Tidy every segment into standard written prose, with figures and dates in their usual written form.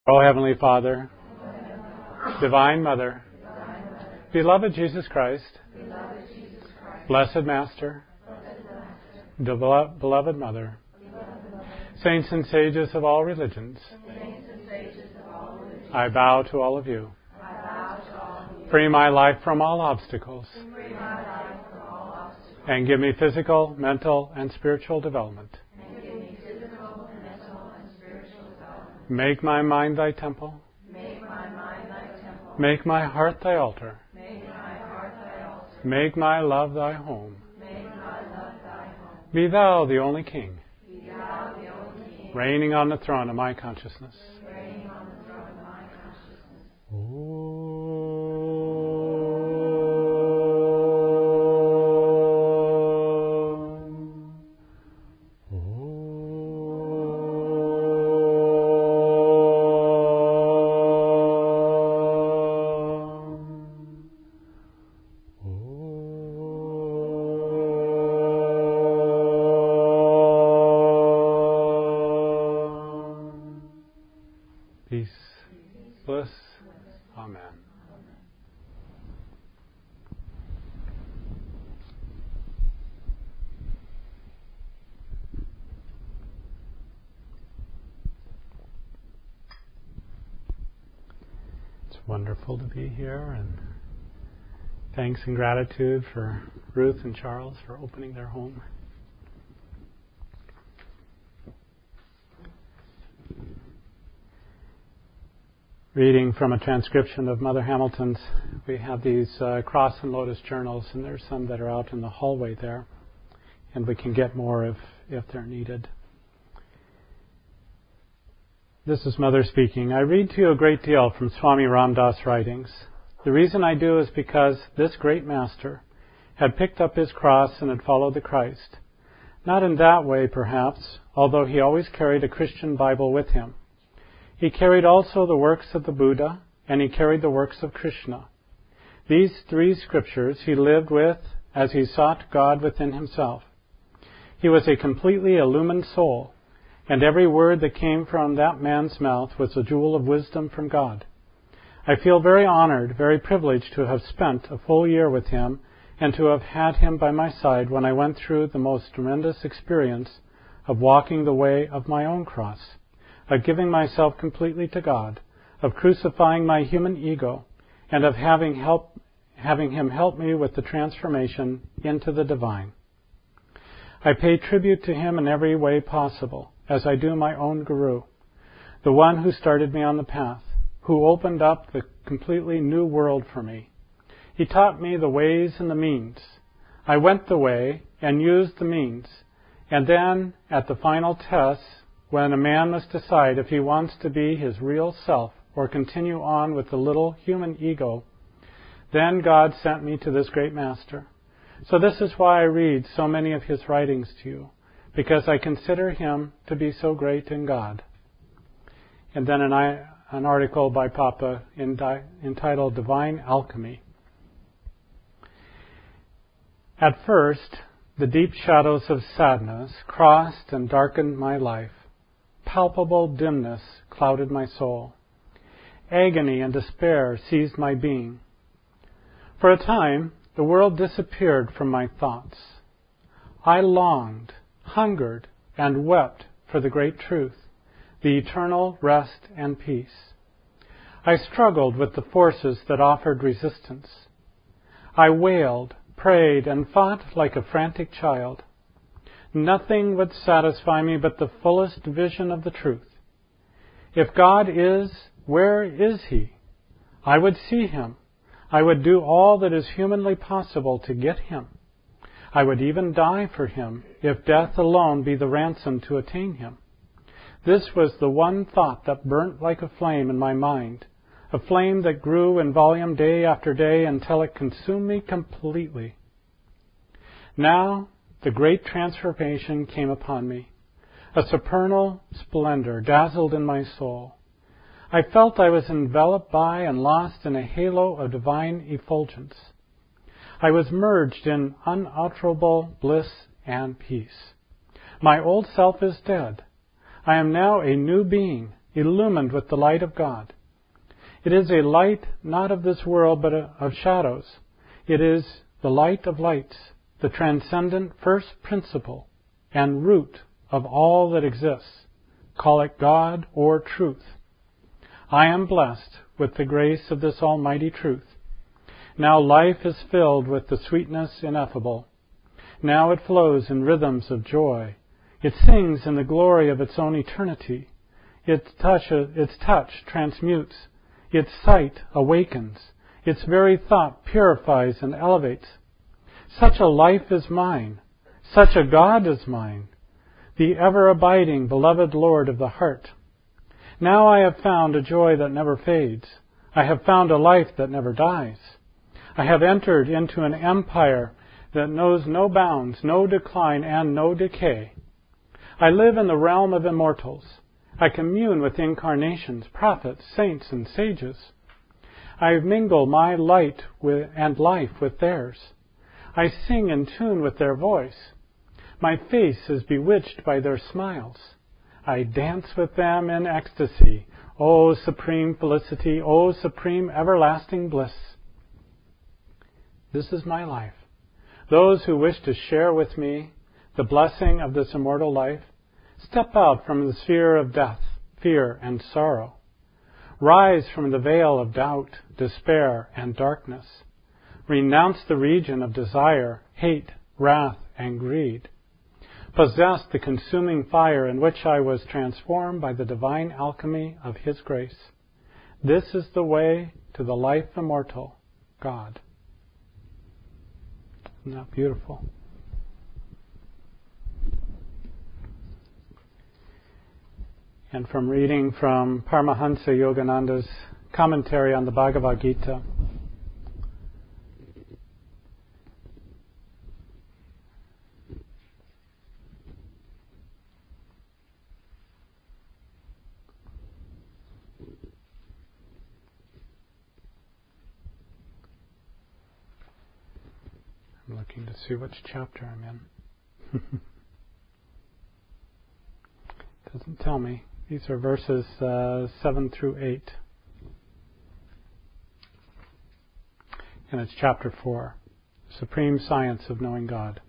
O Heavenly Father, Divine Mother, Beloved Jesus Christ, Blessed Master, Beloved Mother, Saints and Sages of all religions, I bow to all of you. Free my life from all obstacles, and give me physical, mental, and spiritual development. Make my mind thy temple. Make my heart thy altar. Make my love thy home. Be thou the only King, reigning on the throne of my consciousness. Peace, bliss, amen. It's wonderful to be here, and thanks and gratitude for Ruth and Charles for opening their home. Reading from a transcription of Mother Hamilton's, we have these cross and lotus journals, and there's some that are out in the hallway there, and we can get more if they're needed. This is Mother speaking. I read to you a great deal from Swami Ram Dass' writings. The reason I do is because this great master had picked up his cross and had followed the Christ. Not in that way, perhaps, although he always carried a Christian Bible with him. He carried also the works of the Buddha, and he carried the works of Krishna. These three scriptures he lived with as he sought God within himself. He was a completely illumined soul, and every word that came from that man's mouth was a jewel of wisdom from God. I feel very honored, very privileged to have spent a full year with him and to have had him by my side when I went through the most tremendous experience of walking the way of my own cross, of giving myself completely to God, of crucifying my human ego, and of having him help me with the transformation into the divine. I pay tribute to him in every way possible, as I do my own Guru, the one who started me on the path, who opened up the completely new world for me. He taught me the ways and the means. I went the way and used the means, and then, at the final test, when a man must decide if he wants to be his real self or continue on with the little human ego, then God sent me to this great master. So this is why I read so many of his writings to you, because I consider him to be so great in God. And then an article by Papa entitled Divine Alchemy. At first, the deep shadows of sadness crossed and darkened my life. Palpable dimness clouded my soul. Agony and despair seized my being. For a time, the world disappeared from my thoughts. I longed, hungered, and wept for the great truth, the eternal rest and peace. I struggled with the forces that offered resistance. I wailed, prayed, and fought like a frantic child. Nothing would satisfy me but the fullest vision of the truth. If God is, where is He? I would see Him. I would do all that is humanly possible to get Him. I would even die for Him, if death alone be the ransom to attain Him. This was the one thought that burnt like a flame in my mind, a flame that grew in volume day after day until it consumed me completely. Now, the great transformation came upon me. A supernal splendor dazzled in my soul. I felt I was enveloped by and lost in a halo of divine effulgence. I was merged in unutterable bliss and peace. My old self is dead. I am now a new being, illumined with the light of God. It is a light not of this world but of shadows. It is the light of lights, the transcendent first principle and root of all that exists. Call it God or truth. I am blessed with the grace of this almighty truth. Now life is filled with the sweetness ineffable. Now it flows in rhythms of joy. It sings in the glory of its own eternity. Its touch transmutes. Its sight awakens. Its very thought purifies and elevates. Such a life is mine. Such a God is mine. The ever-abiding, beloved Lord of the heart. Now I have found a joy that never fades. I have found a life that never dies. I have entered into an empire that knows no bounds, no decline, and no decay. I live in the realm of immortals. I commune with incarnations, prophets, saints, and sages. I mingle my light and life with theirs. I sing in tune with their voice. My face is bewitched by their smiles. I dance with them in ecstasy. O supreme felicity, O supreme everlasting bliss. This is my life. Those who wish to share with me the blessing of this immortal life, step out from the sphere of death, fear, and sorrow. Rise from the veil of doubt, despair, and darkness. Renounce the region of desire, hate, wrath, and greed. Possess the consuming fire in which I was transformed by the divine alchemy of His grace. This is the way to the life immortal, God. Isn't that beautiful? And from reading from Paramahansa Yogananda's commentary on the Bhagavad Gita, I'm looking to see which chapter I'm in. Doesn't tell me. These are verses 7 through 8. And it's chapter 4, Supreme Science of Knowing God.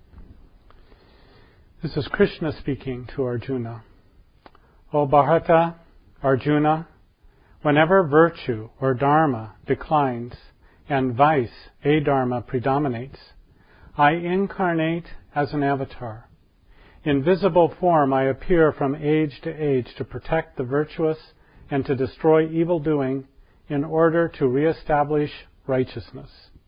This is Krishna speaking to Arjuna. O Bharata, Arjuna, whenever virtue or dharma declines and vice, adharma, predominates, I incarnate as an avatar. In visible form I appear from age to age to protect the virtuous and to destroy evil-doing in order to reestablish righteousness.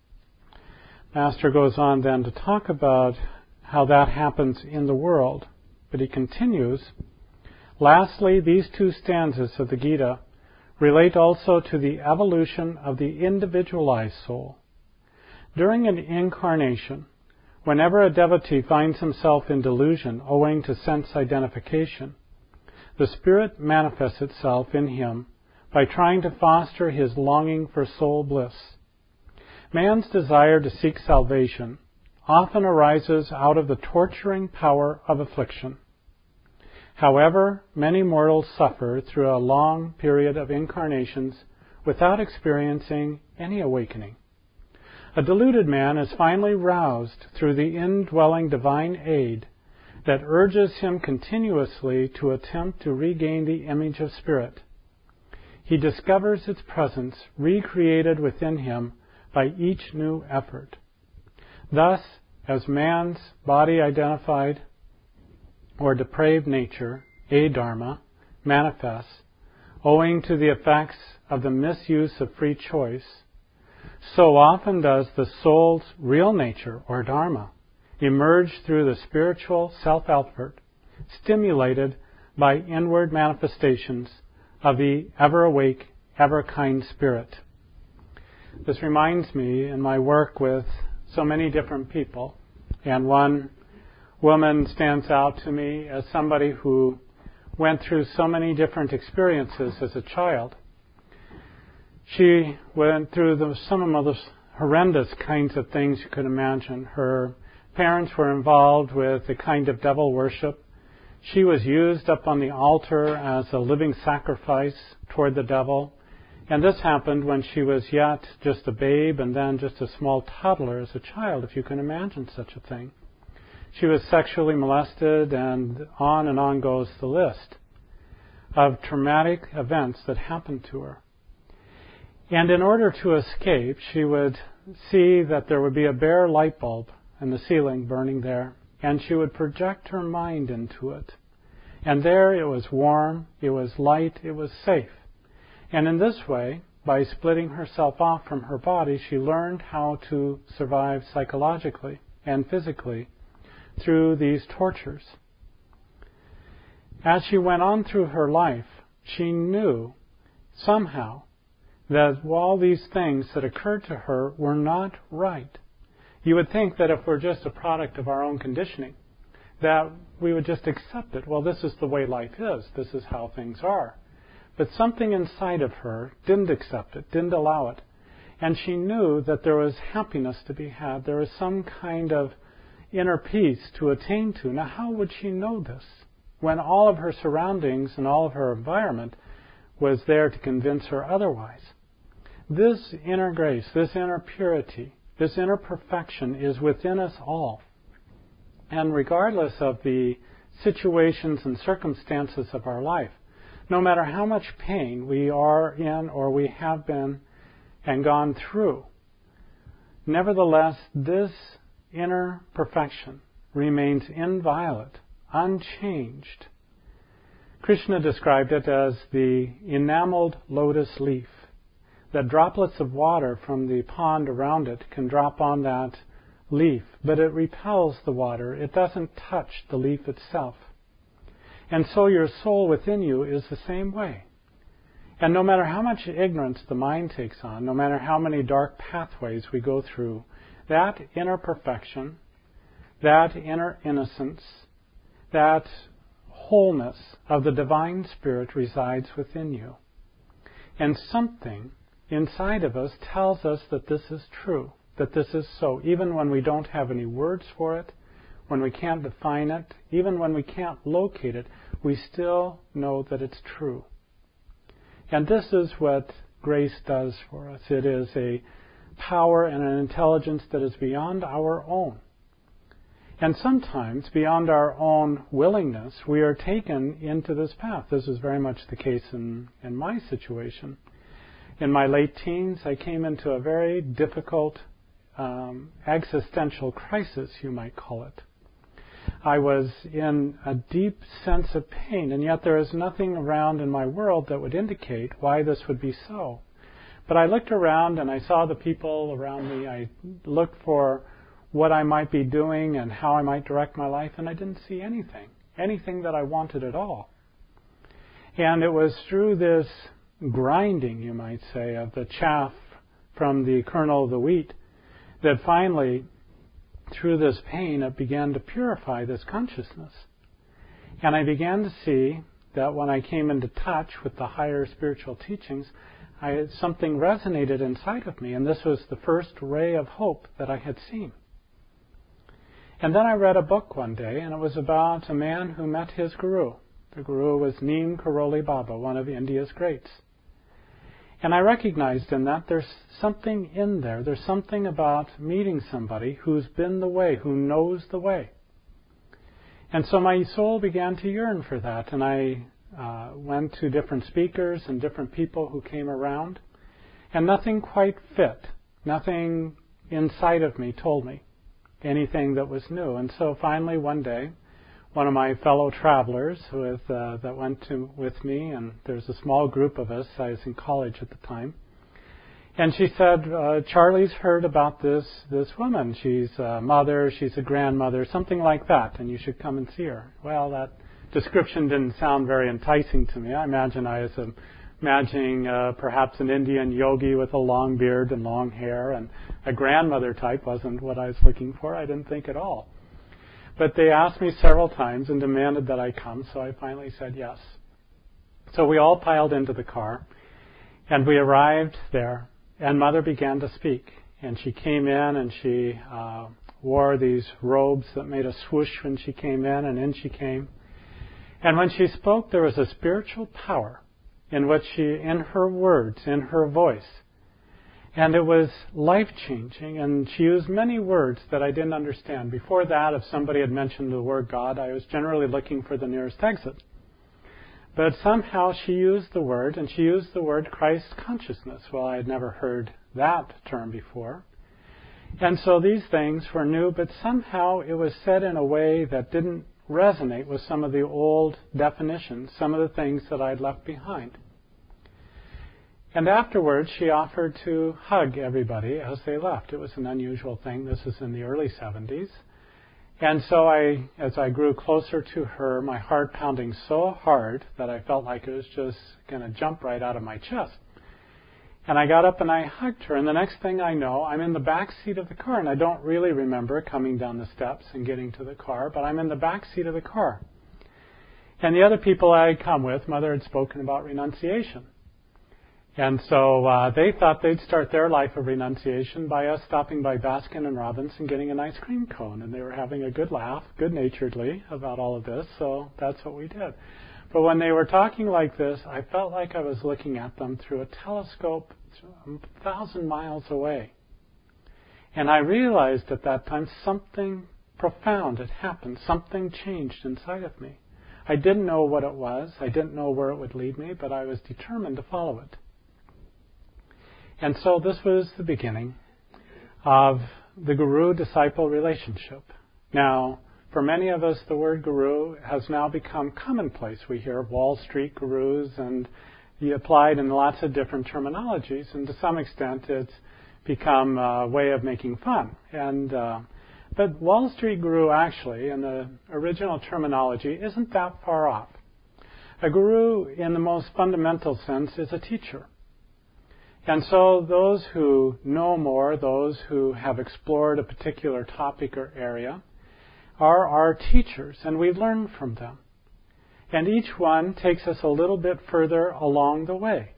Master goes on then to talk about how that happens in the world, but he continues, lastly, these two stanzas of the Gita relate also to the evolution of the individualized soul. During an incarnation, whenever a devotee finds himself in delusion owing to sense identification, the Spirit manifests itself in him by trying to foster his longing for soul bliss. Man's desire to seek salvation often arises out of the torturing power of affliction. However, many mortals suffer through a long period of incarnations without experiencing any awakening. A deluded man is finally roused through the indwelling divine aid that urges him continuously to attempt to regain the image of spirit. He discovers its presence recreated within him by each new effort. Thus, as man's body identified or depraved nature, adharma, manifests, owing to the effects of the misuse of free choice, so often does the soul's real nature, or dharma, emerge through the spiritual self-effort, stimulated by inward manifestations of the ever-awake, ever-kind Spirit. This reminds me in my work with so many different people, and one woman stands out to me as somebody who went through so many different experiences as a child. She went through some of the most horrendous kinds of things you could imagine. Her parents were involved with a kind of devil worship. She was used up on the altar as a living sacrifice toward the devil. And this happened when she was yet just a babe and then just a small toddler as a child, if you can imagine such a thing. She was sexually molested, and on goes the list of traumatic events that happened to her. And in order to escape, she would see that there would be a bare light bulb in the ceiling burning there, and she would project her mind into it. And there it was warm, it was light, it was safe. And in this way, by splitting herself off from her body, she learned how to survive psychologically and physically through these tortures. As she went on through her life, she knew somehow that all these things that occurred to her were not right. You would think that if we're just a product of our own conditioning, that we would just accept it. Well, this is the way life is. This is how things are. But something inside of her didn't accept it, didn't allow it. And she knew that there was happiness to be had. There was some kind of inner peace to attain to. Now, how would she know this when all of her surroundings and all of her environment was there to convince her otherwise? This inner grace, this inner purity, this inner perfection is within us all. And regardless of the situations and circumstances of our life, no matter how much pain we are in or we have been and gone through, nevertheless, this inner perfection remains inviolate, unchanged. Krishna described it as the enameled lotus leaf, that droplets of water from the pond around it can drop on that leaf, but it repels the water. It doesn't touch the leaf itself. And so your soul within you is the same way. And no matter how much ignorance the mind takes on, no matter how many dark pathways we go through, that inner perfection, that inner innocence, that wholeness of the divine spirit resides within you. And something inside of us tells us that this is true, that this is so, even when we don't have any words for it, when we can't define it, even when we can't locate it, we still know that it's true. And this is what grace does for us. It is a power and an intelligence that is beyond our own. And sometimes, beyond our own willingness, we are taken into this path. This is very much the case in my situation. In my late teens, I came into a very difficult existential crisis, you might call it. I was in a deep sense of pain, and yet there is nothing around in my world that would indicate why this would be so. But I looked around and I saw the people around me. I looked for what I might be doing and how I might direct my life, and I didn't see anything that I wanted at all. And it was through this grinding, you might say, of the chaff from the kernel of the wheat that finally, through this pain, it began to purify this consciousness. And I began to see that when I came into touch with the higher spiritual teachings, something resonated inside of me, and this was the first ray of hope that I had seen. And then I read a book one day, and it was about a man who met his guru. The guru was Neem Karoli Baba, one of India's greats. And I recognized in that there's something in there. There's something about meeting somebody who's been the way, who knows the way. And so my soul began to yearn for that, and I went to different speakers and different people who came around, and nothing quite fit. Nothing inside of me told me anything that was new. And so finally one day, one of my fellow travelers that went with me, and there's a small group of us, I was in college at the time, and she said, Charlie's heard about this woman. She's a mother, she's a grandmother, something like that, and you should come and see her. Well, that description didn't sound very enticing to me. I was imagining perhaps an Indian yogi with a long beard and long hair, and a grandmother type wasn't what I was looking for. I didn't think at all. But they asked me several times and demanded that I come, so I finally said yes. So we all piled into the car, and we arrived there, and Mother began to speak. And she came in, and she wore these robes that made a swoosh when she came in, and in she came. And when she spoke, there was a spiritual power in her words, in her voice. And it was life-changing, and she used many words that I didn't understand. Before that, if somebody had mentioned the word God, I was generally looking for the nearest exit. But somehow she used the word, and she used the word Christ consciousness. Well, I had never heard that term before. And so these things were new, but somehow it was said in a way that didn't resonate with some of the old definitions, some of the things that I'd left behind. And afterwards, she offered to hug everybody as they left. It was an unusual thing. This is in the early 70s. And so as I grew closer to her, my heart pounding so hard that I felt like it was just going to jump right out of my chest. And I got up and I hugged her. And the next thing I know, I'm in the back seat of the car. And I don't really remember coming down the steps and getting to the car, but I'm in the back seat of the car. And the other people I had come with, Mother had spoken about renunciation. And so they thought they'd start their life of renunciation by us stopping by Baskin and Robbins and getting an ice cream cone. And they were having a good laugh, good-naturedly, about all of this. So that's what we did. But when they were talking like this, I felt like I was looking at them through a telescope 1,000 miles away. And I realized at that time something profound had happened. Something changed inside of me. I didn't know what it was. I didn't know where it would lead me, but I was determined to follow it. And so this was the beginning of the guru-disciple relationship. Now, for many of us, the word guru has now become commonplace. We hear Wall Street gurus, and you applied in lots of different terminologies, and to some extent it's become a way of making fun. But Wall Street guru actually, in the original terminology, isn't that far off. A guru, in the most fundamental sense, is a teacher. And so those who know more, those who have explored a particular topic or area, are our teachers, and we learn from them. And each one takes us a little bit further along the way.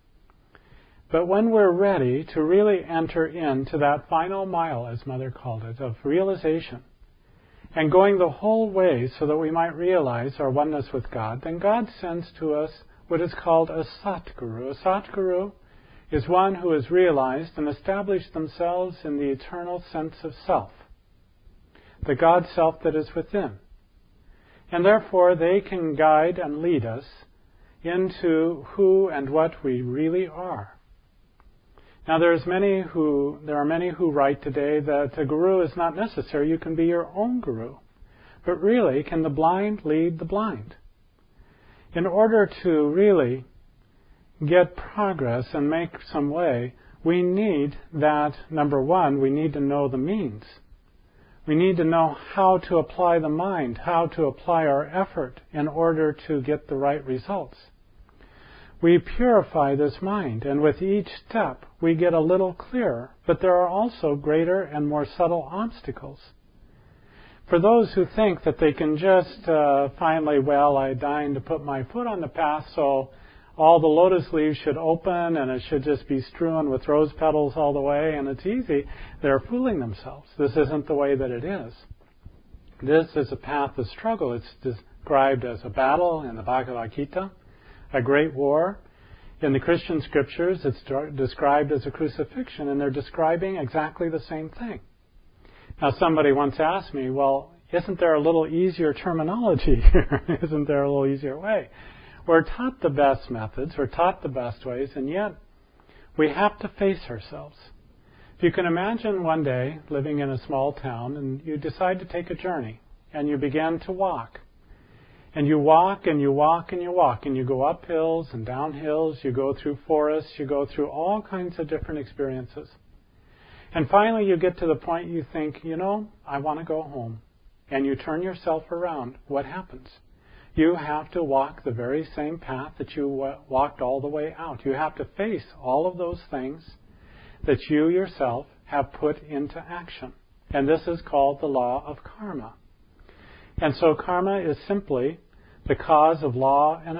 But when we're ready to really enter into that final mile, as Mother called it, of realization, and going the whole way so that we might realize our oneness with God, then God sends to us what is called a Satguru. A Satguru is one who has realized and established themselves in the eternal sense of self, the God self that is within. And therefore they can guide and lead us into who and what we really are. Now there are many who write today that a guru is not necessary. You can be your own guru. But really, can the blind lead the blind? In order to really get progress and make some way, we need that, number one, we need to know the means. We need to know how to apply the mind, how to apply our effort in order to get the right results. We purify this mind, and with each step we get a little clearer, but there are also greater and more subtle obstacles. For those who think that they can just I deigned to put my foot on the path, so all the lotus leaves should open and it should just be strewn with rose petals all the way and it's easy, they're fooling themselves. This isn't the way that it is. This is a path of struggle. It's described as a battle in the Bhagavad Gita, a great war. In the Christian scriptures, it's described as a crucifixion, and they're describing exactly the same thing. Now, somebody once asked me, well, isn't there a little easier terminology here? Isn't there a little easier way? We're taught the best methods, we're taught the best ways, and yet we have to face ourselves. If you can imagine one day living in a small town and you decide to take a journey and you begin to walk. And you walk and you walk and you walk and you go up hills and down hills, you go through forests, you go through all kinds of different experiences. And finally you get to the point you think, I want to go home. And you turn yourself around. What happens? You have to walk the very same path that you walked all the way out. You have to face all of those things that you yourself have put into action. And this is called the law of karma. And so karma is simply the cause of law of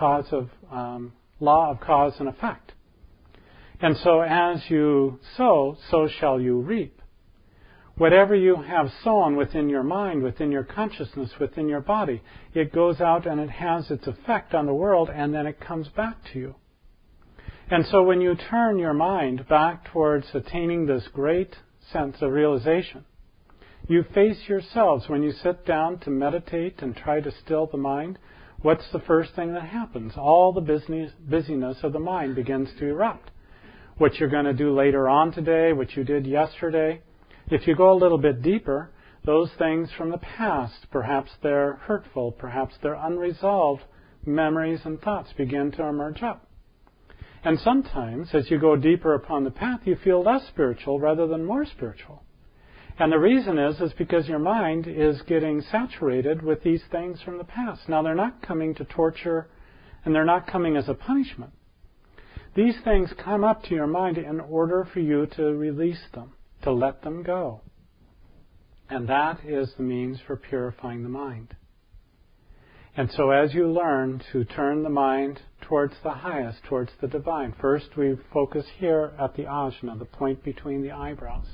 cause and effect. And so as you sow, so shall you reap. Whatever you have sown within your mind, within your consciousness, within your body, it goes out and it has its effect on the world, and then it comes back to you. And so when you turn your mind back towards attaining this great sense of realization, you face yourselves. When you sit down to meditate and try to still the mind, what's the first thing that happens? All the busyness of the mind begins to erupt. What you're going to do later on today, what you did yesterday. If you go a little bit deeper, those things from the past, perhaps they're hurtful, perhaps they're unresolved memories and thoughts begin to emerge up. And sometimes, as you go deeper upon the path, you feel less spiritual rather than more spiritual. And the reason is because your mind is getting saturated with these things from the past. Now, they're not coming to torture, and they're not coming as a punishment. These things come up to your mind in order for you to release them, to let them go. And that is the means for purifying the mind. And so as you learn to turn the mind towards the highest, towards the divine, first we focus here at the ajna, the point between the eyebrows.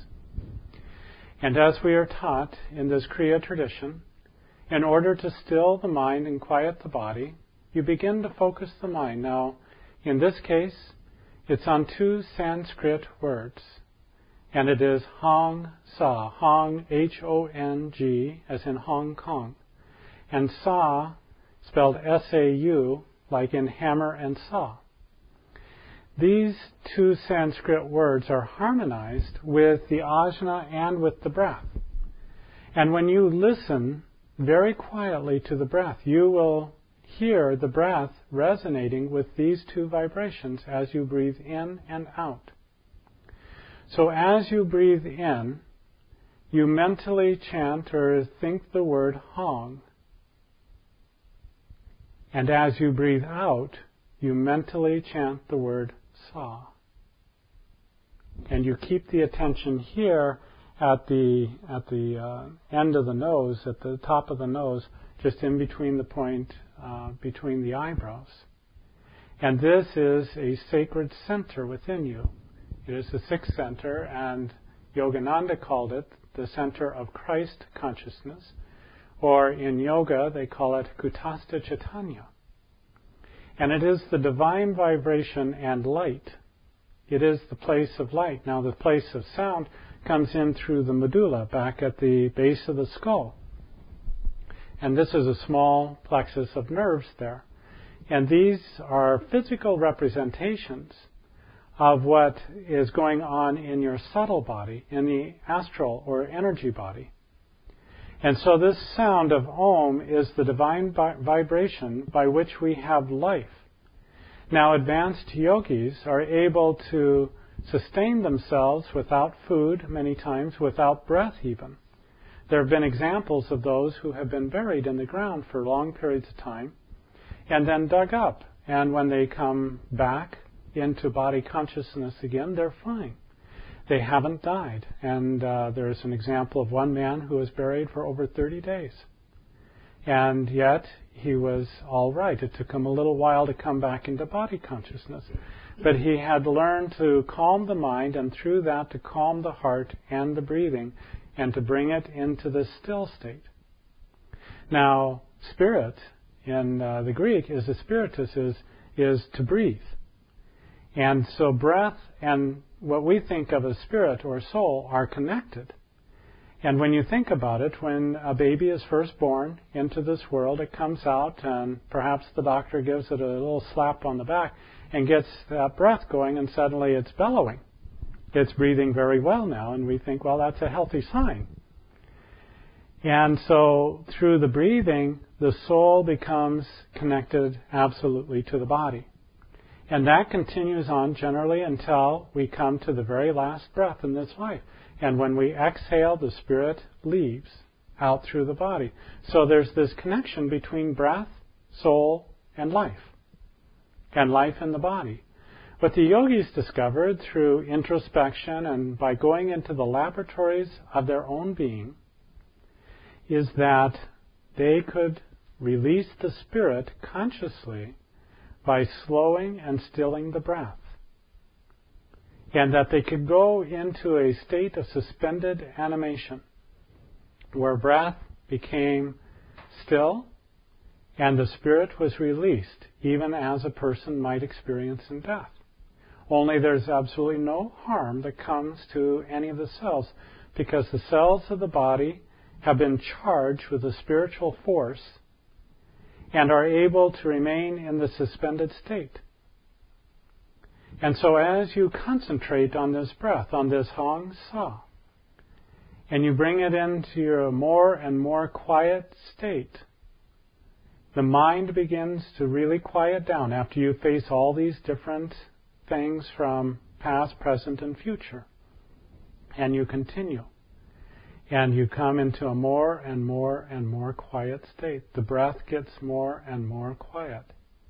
And as we are taught in this Kriya tradition, in order to still the mind and quiet the body, you begin to focus the mind. Now, in this case, it's on two Sanskrit words. And it is Hong Sa. Hong, H-O-N-G, as in Hong Kong. And Sa, spelled S-A-U, like in hammer and saw. These two Sanskrit words are harmonized with the ajna and with the breath. And when you listen very quietly to the breath, you will hear the breath resonating with these two vibrations as you breathe in and out. So as you breathe in, you mentally chant or think the word Hong. And as you breathe out, you mentally chant the word Sa. And you keep the attention here at the end of the nose, at the top of the nose, just in between the point between the eyebrows. And this is a sacred center within you. It is the sixth center, and Yogananda called it the center of Christ consciousness, or in yoga they call it Kutastha Chaitanya. And it is the divine vibration and light. It is the place of light. Now the place of sound comes in through the medulla, back at the base of the skull. And this is a small plexus of nerves there. And these are physical representations of what is going on in your subtle body, in the astral or energy body. And so this sound of Om is the divine vibration by which we have life. Now advanced yogis are able to sustain themselves without food, many times without breath even. There have been examples of those who have been buried in the ground for long periods of time and then dug up. And when they come back into body consciousness again, they're fine. They haven't died. And there's an example of one man who was buried for over 30 days. And yet he was all right. It took him a little while to come back into body consciousness. But he had learned to calm the mind, and through that to calm the heart and the breathing, and to bring it into the still state. Now, spirit in the Greek is a spiritus, is to breathe. And so breath and what we think of as spirit or soul are connected. And when you think about it, when a baby is first born into this world, it comes out and perhaps the doctor gives it a little slap on the back and gets that breath going, and suddenly it's bellowing. It's breathing very well now, and we think, well, that's a healthy sign. And so through the breathing, the soul becomes connected absolutely to the body. And that continues on generally until we come to the very last breath in this life. And when we exhale, the spirit leaves out through the body. So there's this connection between breath, soul, and life in the body. What the yogis discovered through introspection and by going into the laboratories of their own being is that they could release the spirit consciously by slowing and stilling the breath. and that they could go into a state of suspended animation where breath became still and the spirit was released, even as a person might experience in death. Only there's absolutely no harm that comes to any of the cells, because the cells of the body have been charged with a spiritual force and are able to remain in the suspended state. And so as you concentrate on this breath, on this Hong Sa, and you bring it into your more and more quiet state, the mind begins to really quiet down after you face all these different things from past, present, and future. And you continue. And you come into a more and more and more quiet state. The breath gets more and more quiet.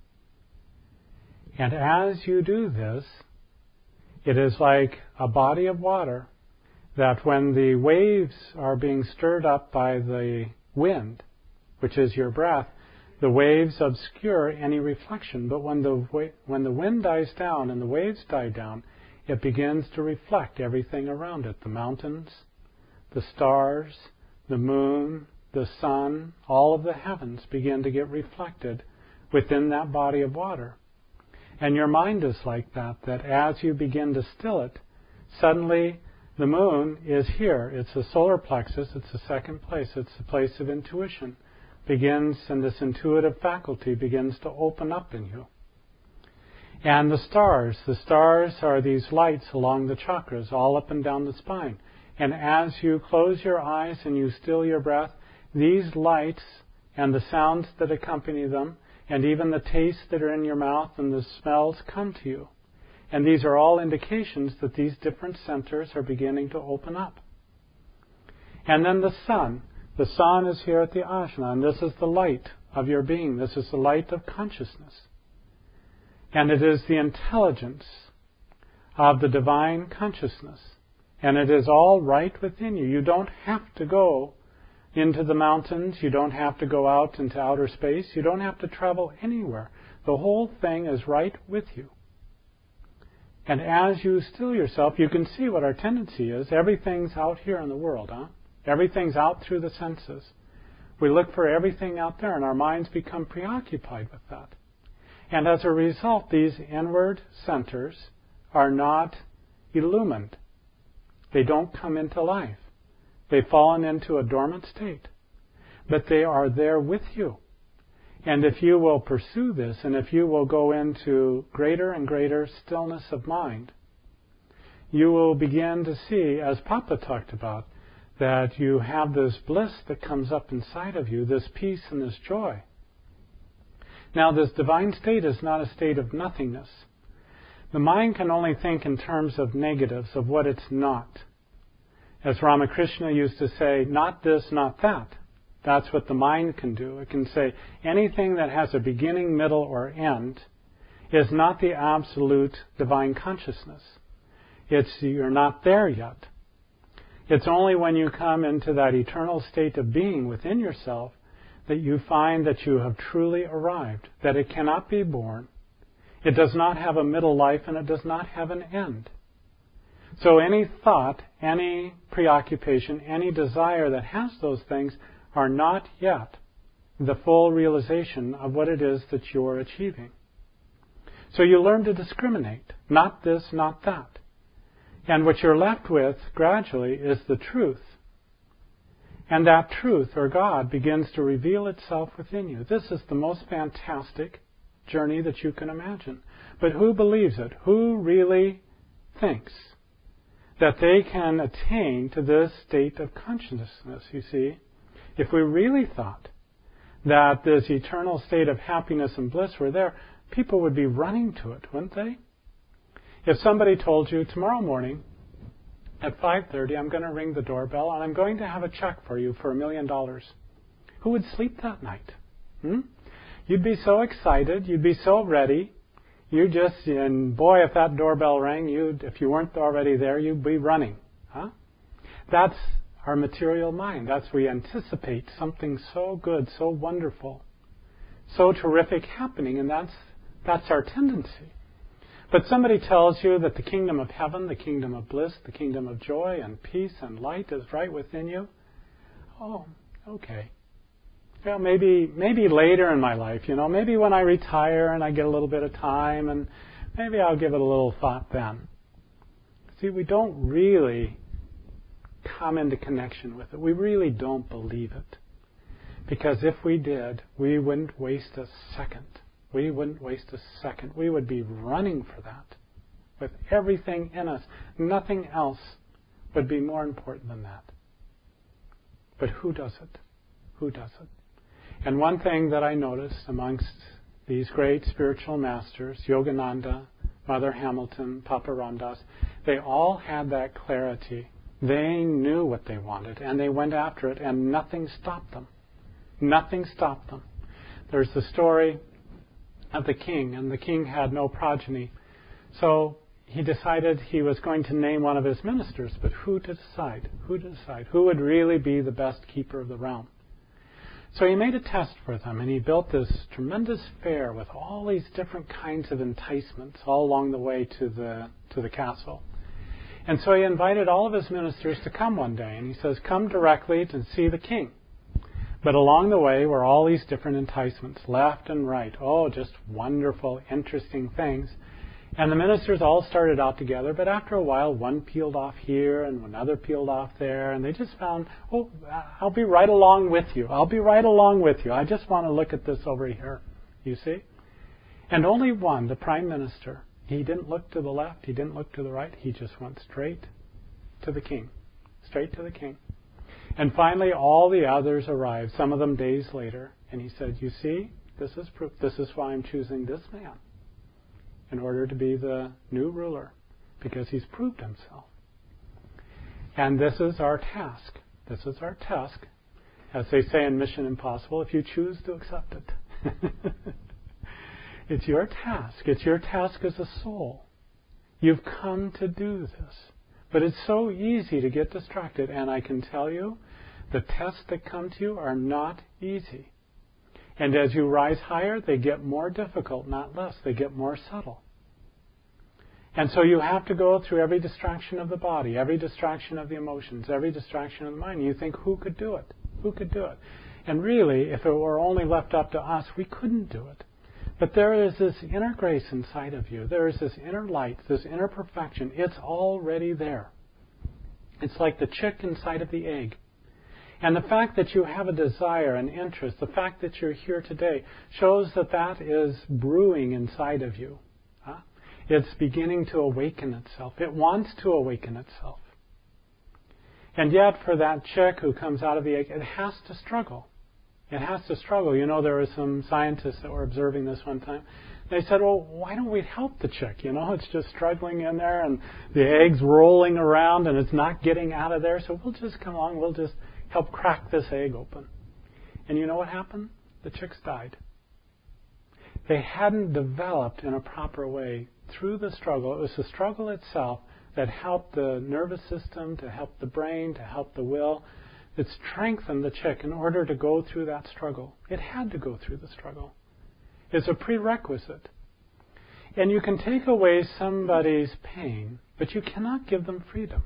And as you do this, it is like a body of water that when the waves are being stirred up by the wind, which is your breath, the waves obscure any reflection. But when the wind dies down and the waves die down, it begins to reflect everything around it. The mountains, the stars, the moon, the sun, all of the heavens begin to get reflected within that body of water. And your mind is like that as you begin to still it, suddenly the moon is here. It's the solar plexus. It's the second place. It's the place of intuition. And this intuitive faculty begins to open up in you. And the stars are these lights along the chakras, all up and down the spine. And as you close your eyes and you still your breath, these lights and the sounds that accompany them, and even the tastes that are in your mouth and the smells come to you. And these are all indications that these different centers are beginning to open up. And then the sun. The sun is here at the ajna, and this is the light of your being. This is the light of consciousness. And it is the intelligence of the divine consciousness. And it is all right within you. You don't have to go into the mountains. You don't have to go out into outer space. You don't have to travel anywhere. The whole thing is right with you. And as you still yourself, you can see what our tendency is. Everything's out here in the world, huh? Everything's out through the senses. We look for everything out there, and our minds become preoccupied with that. And as a result, these inward centers are not illumined. They don't come into life. They've fallen into a dormant state. But they are there with you. And if you will pursue this, and if you will go into greater and greater stillness of mind, you will begin to see, as Papa talked about, that you have this bliss that comes up inside of you, this peace and this joy. Now, this divine state is not a state of nothingness. The mind can only think in terms of negatives, of what it's not. As Ramakrishna used to say, not this, not that. That's what the mind can do. It can say anything that has a beginning, middle, or end is not the absolute divine consciousness. You're not there yet. It's only when you come into that eternal state of being within yourself that you find that you have truly arrived, that it cannot be born. It does not have a middle life, and it does not have an end. So any thought, any preoccupation, any desire that has those things are not yet the full realization of what it is that you're achieving. So you learn to discriminate, not this, not that. And what you're left with gradually is the truth. And that truth, or God, begins to reveal itself within you. This is the most fantastic journey that you can imagine. But who believes it? Who really thinks that they can attain to this state of consciousness, you see? If we really thought that this eternal state of happiness and bliss were there, people would be running to it, wouldn't they? If somebody told you, tomorrow morning at 5:30, I'm going to ring the doorbell and I'm going to have a check for you for $1 million, who would sleep that night? You'd be so excited. You'd be so ready. And boy, if that doorbell rang, if you weren't already there, you'd be running. Huh? That's our material mind. We anticipate something so good, so wonderful, so terrific happening, and that's our tendency. But somebody tells you that the kingdom of heaven, the kingdom of bliss, the kingdom of joy and peace and light is right within you. Oh, okay. Well, maybe later in my life, maybe when I retire and I get a little bit of time, and maybe I'll give it a little thought then. See, we don't really come into connection with it. We really don't believe it. Because if we did, we wouldn't waste a second. We wouldn't waste a second. We would be running for that with everything in us. Nothing else would be more important than that. But who does it? Who does it? And one thing that I noticed amongst these great spiritual masters, Yogananda, Mother Hamilton, Papa Ramdas, they all had that clarity. They knew what they wanted, and they went after it, and nothing stopped them. Nothing stopped them. There's the story of the king, and the king had no progeny. So he decided he was going to name one of his ministers, but who to decide? Who to decide? Who would really be the best keeper of the realm? So he made a test for them, and he built this tremendous fair with all these different kinds of enticements all along the way to the castle. And so he invited all of his ministers to come one day, and he says, come directly to see the king. But along the way were all these different enticements, left and right. Oh, just wonderful, interesting things. And the ministers all started out together, but after a while, one peeled off here and another peeled off there, and they just found, oh, I'll be right along with you. I'll be right along with you. I just want to look at this over here, you see? And only one, the prime minister, he didn't look to the left, he didn't look to the right, he just went straight to the king. Straight to the king. And finally, all the others arrived, some of them days later, and he said, you see, this is proof. This is why I'm choosing this man in order to be the new ruler, because he's proved himself. And this is our task. This is our task. As they say in Mission Impossible, if you choose to accept it. It's your task. It's your task as a soul. You've come to do this. But it's so easy to get distracted, and I can tell you, the tests that come to you are not easy. And as you rise higher, they get more difficult, not less. They get more subtle. And so you have to go through every distraction of the body, every distraction of the emotions, every distraction of the mind. You think, who could do it? Who could do it? And really, if it were only left up to us, we couldn't do it. But there is this inner grace inside of you. There is this inner light, this inner perfection. It's already there. It's like the chick inside of the egg. And the fact that you have a desire, an interest, the fact that you're here today shows that that is brewing inside of you. It's beginning to awaken itself. It wants to awaken itself. And yet for that chick who comes out of the egg, it has to struggle. It has to struggle. There were some scientists that were observing this one time. They said, well, why don't we help the chick? It's just struggling in there and the egg's rolling around and it's not getting out of there. So we'll just come along. We'll just help crack this egg open. And you know what happened? The chicks died. They hadn't developed in a proper way through the struggle. It was the struggle itself that helped the nervous system, to help the brain, to help the will. It strengthened the chick in order to go through that struggle. It had to go through the struggle. It's a prerequisite. And you can take away somebody's pain, but you cannot give them freedom.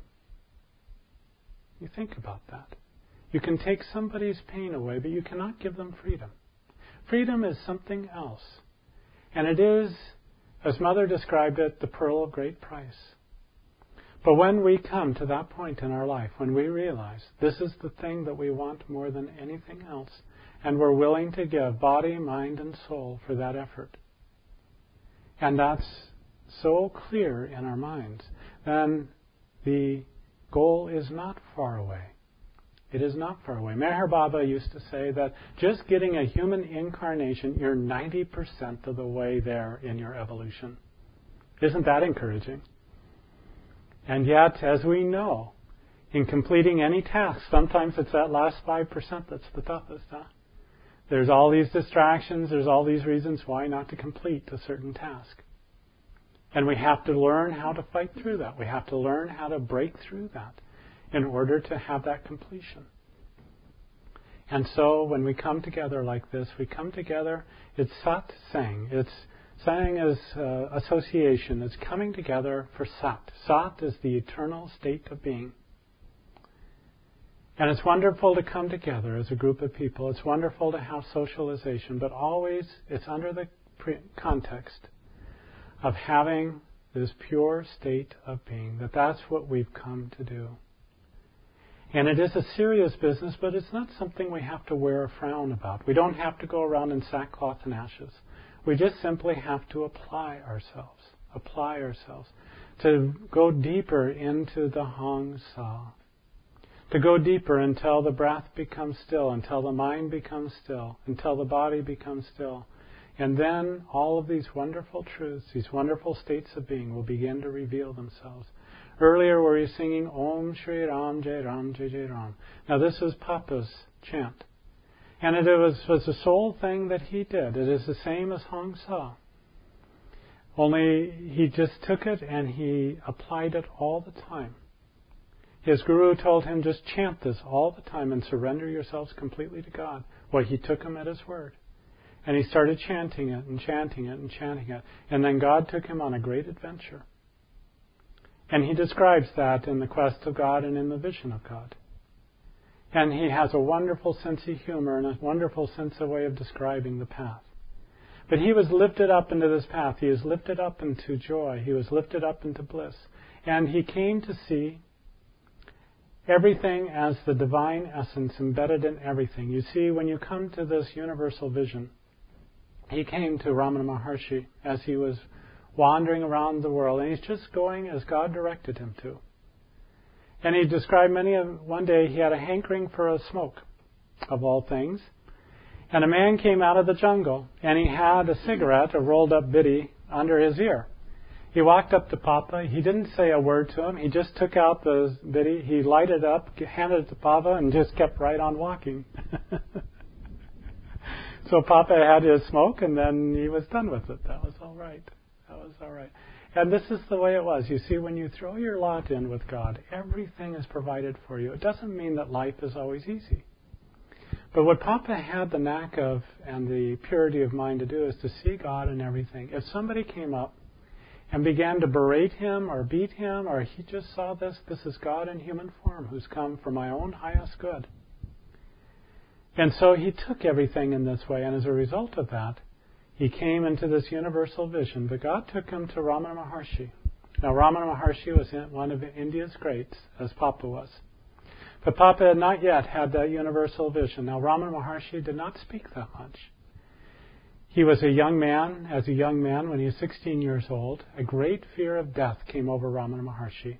You think about that. You can take somebody's pain away, but you cannot give them freedom. Freedom is something else. And it is, as Mother described it, the pearl of great price. But when we come to that point in our life, when we realize this is the thing that we want more than anything else, and we're willing to give body, mind, and soul for that effort, and that's so clear in our minds, then the goal is not far away. It is not far away. Meher Baba used to say that just getting a human incarnation, you're 90% of the way there in your evolution. Isn't that encouraging? And yet, as we know, in completing any task, sometimes it's that last 5% that's the toughest. There's all these distractions, there's all these reasons why not to complete a certain task. And we have to learn how to fight through that. We have to learn how to break through that in order to have that completion. And so when we come together like this, we come together, it's Sat Sang, it's Sang is association. It's coming together for Sat. Sat is the eternal state of being. And it's wonderful to come together as a group of people. It's wonderful to have socialization, but always it's under the context of having this pure state of being, that's what we've come to do. And it is a serious business, but it's not something we have to wear a frown about. We don't have to go around in sackcloth and ashes. We just simply have to apply ourselves to go deeper into the Hong Sa, to go deeper until the breath becomes still, until the mind becomes still, until the body becomes still. And then all of these wonderful truths, these wonderful states of being will begin to reveal themselves. Earlier we were singing Om Shri Ram Jai Ram Jai Jai Ram. Now this is Papa's chant. And it was the sole thing that he did. It is the same as Hong Sa. Only he just took it and he applied it all the time. His guru told him, just chant this all the time and surrender yourselves completely to God. Well, he took him at his word. And he started chanting it and chanting it and chanting it. And then God took him on a great adventure. And he describes that in the quest of God and in the vision of God. And he has a wonderful sense of humor and a wonderful sense of way of describing the path. But he was lifted up into this path. He was lifted up into joy. He was lifted up into bliss. And he came to see everything as the divine essence embedded in everything. You see, when you come to this universal vision, he came to Ramana Maharshi as he was wandering around the world, and he's just going as God directed him to. And he described one day he had a hankering for a smoke, of all things. And a man came out of the jungle, and he had a cigarette, a rolled up biddy, under his ear. He walked up to Papa. He didn't say a word to him. He just took out the biddy. He lighted it up, handed it to Papa, and just kept right on walking. So Papa had his smoke, and then he was done with it. That was all right. And this is the way it was. You see, when you throw your lot in with God, everything is provided for you. It doesn't mean that life is always easy. But what Papa had the knack of and the purity of mind to do is to see God in everything. If somebody came up and began to berate him or beat him, or he just saw this is God in human form who's come for my own highest good. And so he took everything in this way, and as a result of that, he came into this universal vision. But God took him to Ramana Maharshi. Now, Ramana Maharshi was one of India's greats, as Papa was. But Papa had not yet had that universal vision. Now, Ramana Maharshi did not speak that much. He was a young man. As a young man, when he was 16 years old, a great fear of death came over Ramana Maharshi.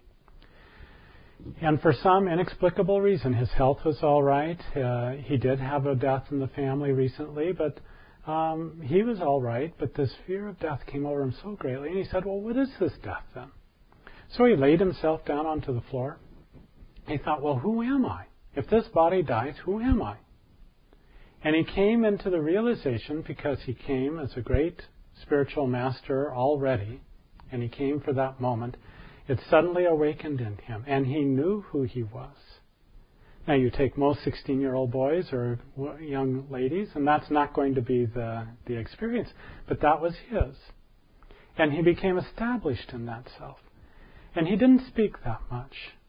And for some inexplicable reason, his health was all right. He did have a death in the family recently, but he was all right. But this fear of death came over him so greatly. And he said, well, what is this death then? So he laid himself down onto the floor. He thought, well, who am I? If this body dies, who am I? And he came into the realization, because he came as a great spiritual master already, and he came for that moment, it suddenly awakened in him, and he knew who he was. Now, you take most 16-year-old boys or young ladies, and that's not going to be the experience, but that was his. And he became established in that self. And he didn't speak that much.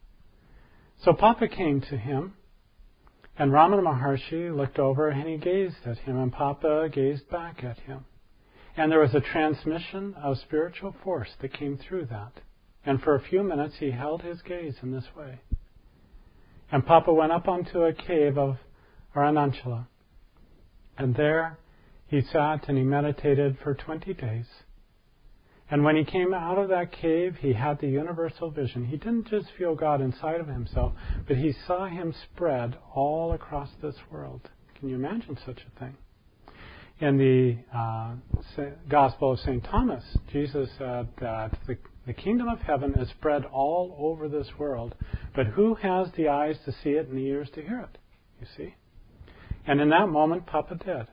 So Papa came to him, and Ramana Maharshi looked over and he gazed at him, and Papa gazed back at him. And there was a transmission of spiritual force that came through that. And for a few minutes he held his gaze in this way. And Papa went up onto a cave of Arunachalam. And there he sat and he meditated for 20 days. And when he came out of that cave, he had the universal vision. He didn't just feel God inside of himself, but he saw him spread all across this world. Can you imagine such a thing? In the Gospel of St. Thomas, Jesus said that the kingdom of heaven is spread all over this world, but who has the eyes to see it and the ears to hear it? You see? And in that moment, Papa did.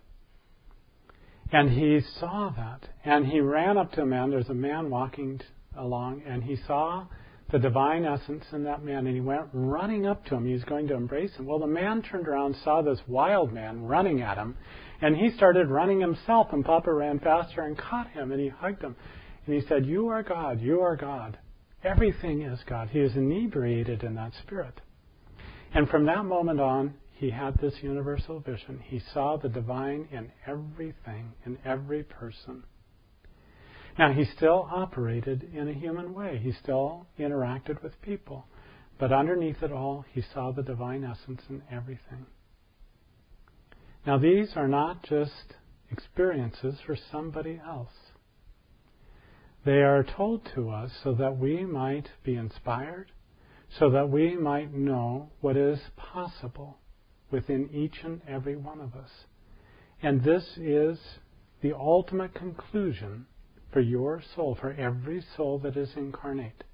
And he saw that, and he ran up to a man. There's a man walking along, and he saw the divine essence in that man, and he went running up to him. He was going to embrace him. Well, the man turned around, saw this wild man running at him, and he started running himself, and Papa ran faster and caught him, and he hugged him. And he said, "You are God, you are God. Everything is God." He was inebriated in that spirit. And from that moment on, he had this universal vision. He saw the divine in everything, in every person. Now, he still operated in a human way. He still interacted with people. But underneath it all, he saw the divine essence in everything. Now, these are not just experiences for somebody else. They are told to us so that we might be inspired, so that we might know what is possible within each and every one of us. And this is the ultimate conclusion for your soul, for every soul that is incarnate.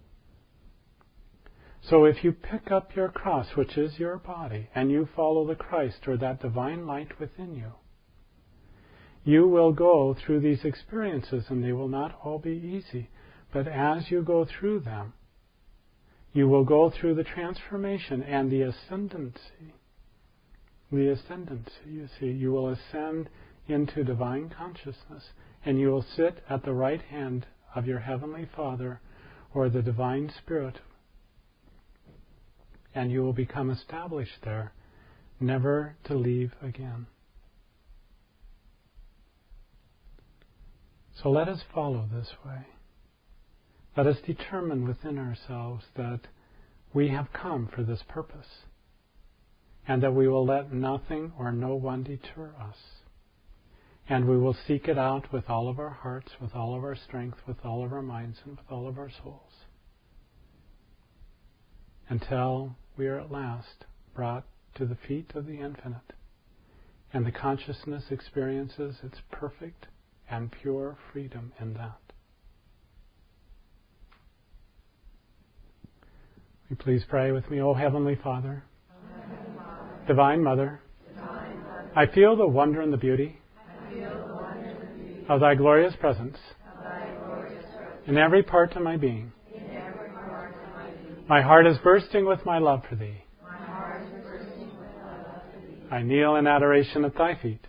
So if you pick up your cross, which is your body, and you follow the Christ or that divine light within you, you will go through these experiences, and they will not all be easy. But as you go through them, you will go through the transformation and the ascendancy. The ascendancy, you see, you will ascend into divine consciousness, and you will sit at the right hand of your Heavenly Father or the Divine Spirit, and you will become established there, never to leave again. So let us follow this way. Let us determine within ourselves that we have come for this purpose, and that we will let nothing or no one deter us. And we will seek it out with all of our hearts, with all of our strength, with all of our minds, and with all of our souls, until we are at last brought to the feet of the infinite, and the consciousness experiences its perfect and pure freedom in that. Will you please pray with me? O Heavenly Father, Divine Mother, I feel the wonder and the beauty of Thy glorious presence in every part of my being. My heart is bursting with my love for Thee. I kneel in adoration at Thy feet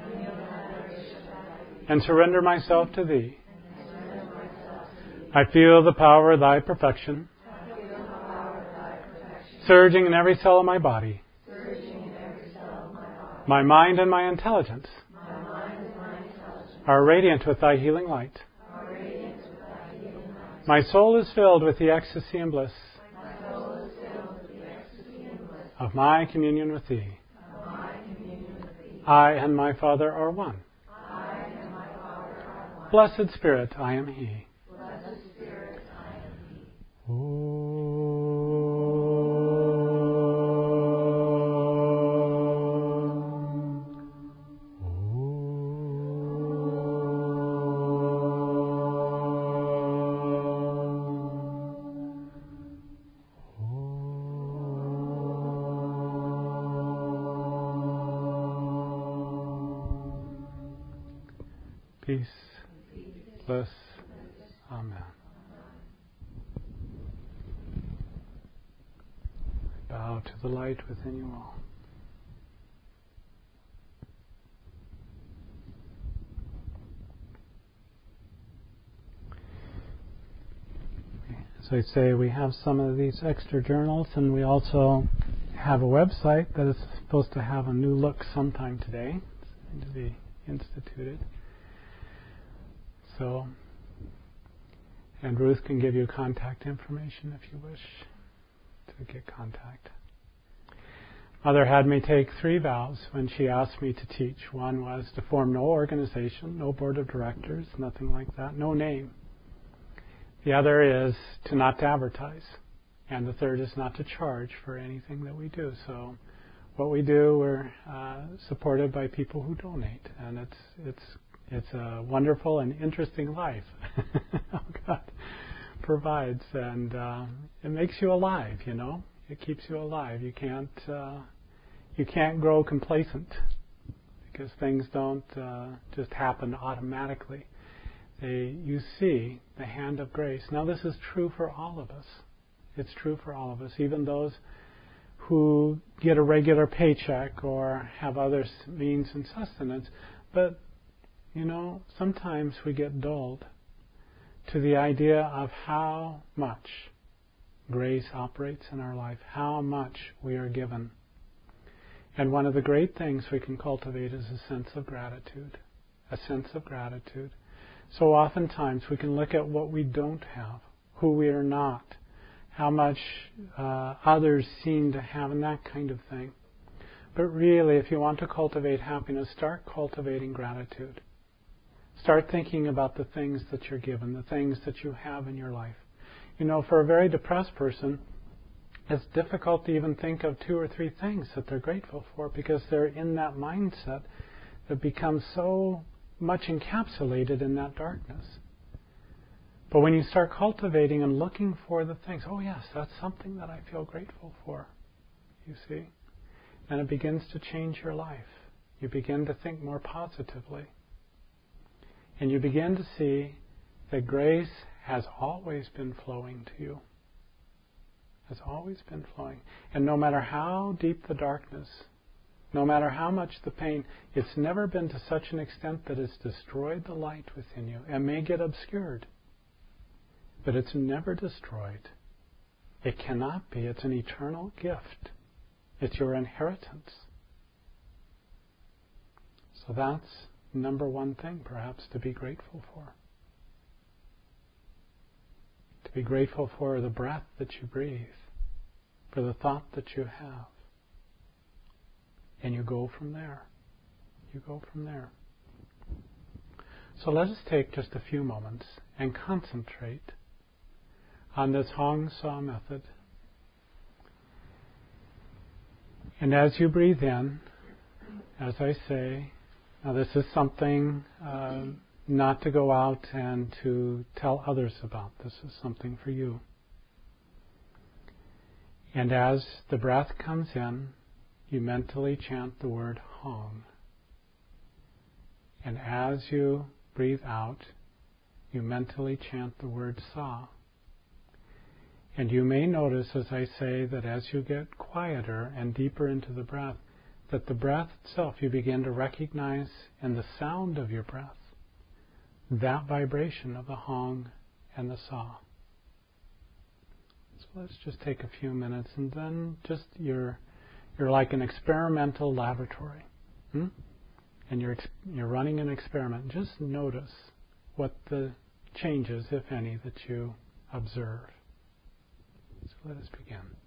and surrender myself to Thee. I feel the power of Thy perfection surging in every cell of my body. My mind and my intelligence are radiant with Thy healing light. My soul is filled with the ecstasy and bliss of my communion with Thee. I and my Father are one. Blessed Spirit, I am He. Peace, bliss, Amen. Bow to the light within you all. As I say, we have some of these extra journals, and we also have a website that is supposed to have a new look sometime today. It's going to be instituted. So, and Ruth can give you contact information if you wish to get contact. Mother had me take 3 vows when she asked me to teach. One was to form no organization, no board of directors, nothing like that, no name. The other is to not to advertise. And the third is not to charge for anything that we do. So what we do, we're supported by people who donate. And it's a wonderful and interesting life God provides, and it makes you alive. You know, it keeps you alive. You can't grow complacent because things don't just happen automatically. you see the hand of grace. Now this is true for all of us. It's true for all of us, even those who get a regular paycheck or have other means and sustenance. But, sometimes we get dulled to the idea of how much grace operates in our life, how much we are given. And one of the great things we can cultivate is a sense of gratitude. A sense of gratitude. So oftentimes we can look at what we don't have, who we are not, how much others seem to have, and that kind of thing. But really, if you want to cultivate happiness, start cultivating gratitude. Start thinking about the things that you're given, the things that you have in your life. For a very depressed person, it's difficult to even think of 2 or 3 things that they're grateful for because they're in that mindset that becomes so much encapsulated in that darkness. But when you start cultivating and looking for the things, oh yes, that's something that I feel grateful for, you see, and it begins to change your life. You begin to think more positively. And you begin to see that grace has always been flowing to you. Has always been flowing. And no matter how deep the darkness, no matter how much the pain, it's never been to such an extent that it's destroyed the light within you. It may get obscured, but it's never destroyed. It cannot be. It's an eternal gift. It's your inheritance. So that's number one thing, perhaps, to be grateful for. To be grateful for the breath that you breathe, for the thought that you have. And you go from there. You go from there. So let us take just a few moments and concentrate on this Hong Sau method. And as you breathe in, as I say, now this is something not to go out and to tell others about. This is something for you. And as the breath comes in, you mentally chant the word Hong. And as you breathe out, you mentally chant the word Sa. And you may notice, as I say, that as you get quieter and deeper into the breath, that the breath itself, you begin to recognize in the sound of your breath that vibration of the Hong and the Sa. So let's just take a few minutes, and then just you're like an experimental laboratory, and you're running an experiment. Just notice what the changes, if any, that you observe. So let us begin.